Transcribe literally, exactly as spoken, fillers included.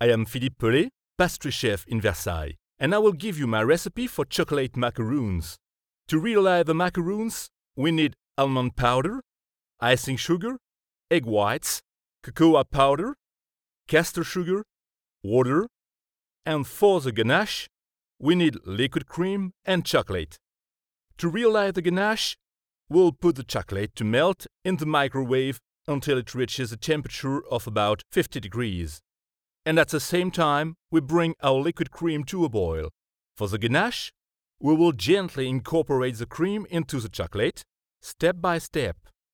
I am Philippe Pellet, pastry chef in Versailles, and I will give you my recipe for chocolate macaroons. To realize the macaroons, we need almond powder, icing sugar, egg whites, cocoa powder, castor sugar, water, and for the ganache, we need liquid cream and chocolate. To realize the ganache, we'll put the chocolate to melt in the microwave until it reaches a temperature of about fifty degrees. And at the same time, we bring our liquid cream to a boil. For the ganache, we will gently incorporate the cream into the chocolate, step by step.